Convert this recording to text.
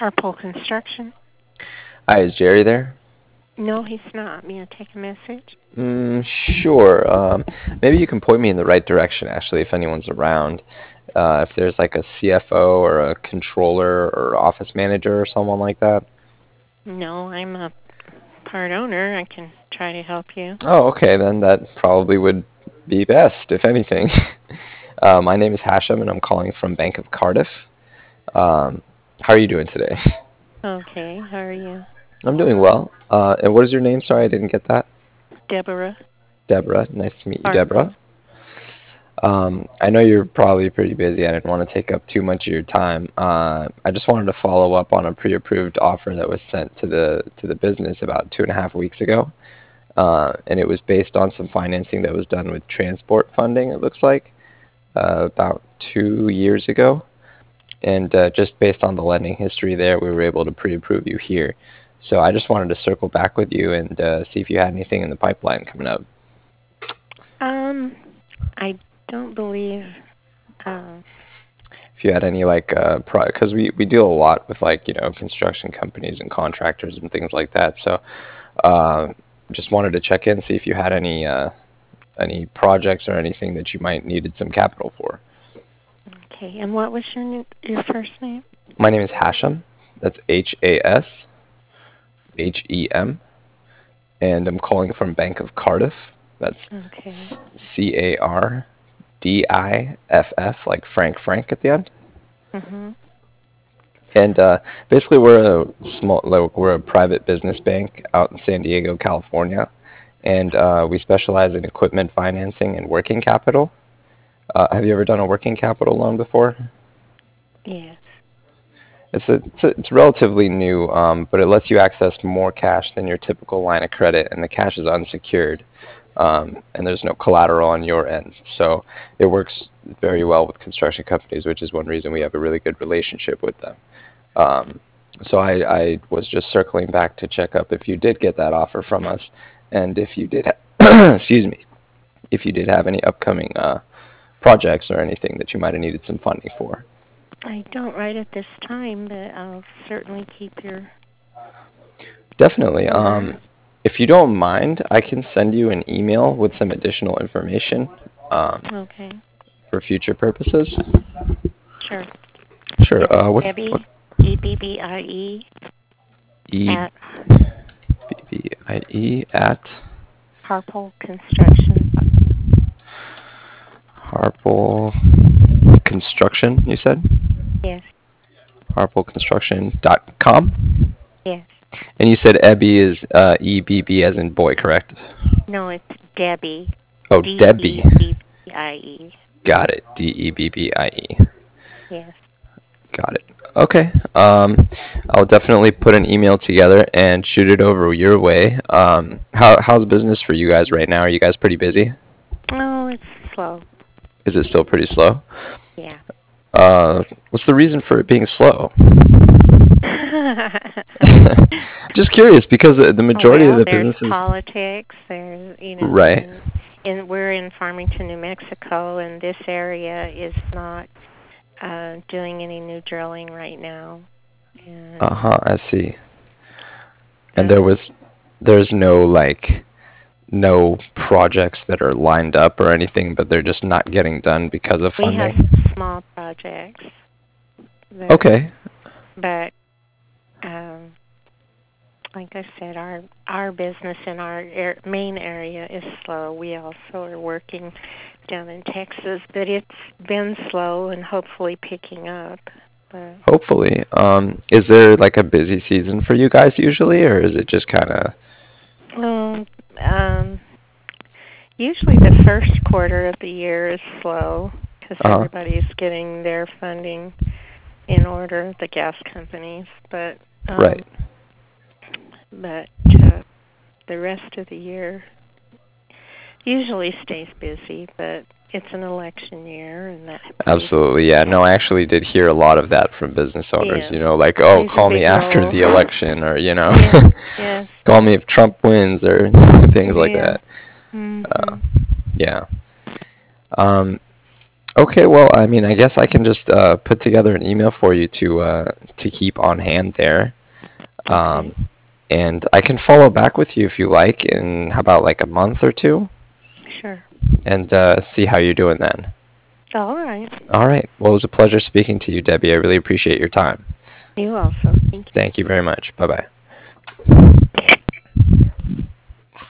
Harpole Construction. Hi, is Jerry there? No, he's not. May I take a message? Sure. Maybe you can point me in the right direction, actually, if anyone's around. If there's like a CFO or a controller or office manager or someone like that. No, I'm a part owner. I can try to help you. Oh, okay, then that probably would be best, if anything. My name is Hashem, and I'm calling from Bank of Cardiff. How are you doing today? Okay, how are you? I'm doing well. And what is your name? Sorry, I didn't get that. Deborah Deborah. Nice to meet you, Harpole. Deborah. I know you're probably pretty busy. I didn't want to take up too much of your time. I just wanted to follow up on a pre-approved offer that was sent to the business about 2.5 weeks ago, and it was based on some financing that was done with transport funding. It looks like about 2 years ago, and just based on the lending history there, we were able to pre-approve you here. So I just wanted to circle back with you and see if you had anything in the pipeline coming up. Um, I don't believe. Um, If you had any like because we deal a lot with like construction companies and contractors and things like that. So uh, just wanted to check in, see if you had any projects or anything that you might needed some capital for. okay, and what was your first name? My name is Hashem. That's Hashem, and I'm calling from Bank of Cardiff. That's Okay. Cardiff, like Frank at the end. Mhm. And basically, we're a private business bank out in San Diego, California, and we specialize in equipment financing and working capital. Have you ever done a working capital loan before? Yes. It's relatively new, but it lets you access more cash than your typical line of credit, and the cash is unsecured, and there's no collateral on your end. So it works very well with construction companies, which is one reason we have a really good relationship with them. Um, so I was just circling back to check up if you did get that offer from us, and if you did, excuse me, if you did have any upcoming projects or anything that you might have needed some funding for. I don't right at this time, but I'll certainly keep your Definitely. number. If you don't mind, I can send you an email with some additional information um, Okay. for future purposes. Sure. Sure. It's What Debbie, Ebbie, E at B B I E at Harpole Construction. Harpole Construction, you said? Yes. HarpoleConstruction.com. Yes. And you said Ebby is EBB as in boy, correct? No, it's Debbie. Oh, Debbie. Debbie. Got it. Debbie. Yes. Got it. Okay. I'll definitely put an email together and shoot it over your way. How's business for you guys right now? Are you guys pretty busy? Oh, it's slow. Is it still pretty slow? Yeah. What's the reason for it being slow? Just curious because the Oh, majority of well, the there's businesses, politics. There's, right? we're in Farmington, New Mexico, and this area is not doing any new drilling right now. And Uh-huh, I see. And um, there's no projects that are lined up or anything, but they're just not getting done because of we have funding. small projects, but Okay. but um, like I said, our business in our main area is slow. We also are working down in Texas, but it's been slow and hopefully picking up. But Hopefully. Is there like a busy season for you guys usually, or is it just kind of, um, um, usually the first quarter of the year is slow because uh, everybody's getting their funding in order, the gas companies. But right. but the rest of the year usually stays busy, but it's an election year, and that plays Absolutely, yeah. No, I actually did hear a lot of that from business owners, yes like, oh, plays a call me big after role. the election, or, Yes, yes, call me if Trump wins, or things like yeah. that. Uh, Mhm. yeah. Um, Okay, well, I mean, I guess I can just put together an email for you to keep on hand there. Okay. Um, and I can follow back with you if you like in how about like a month or two Sure. and see how you're doing then. All right. All right. Well, it was a pleasure speaking to you, Debbie. I really appreciate your time. You also. Thank you. Thank you very much. Bye bye.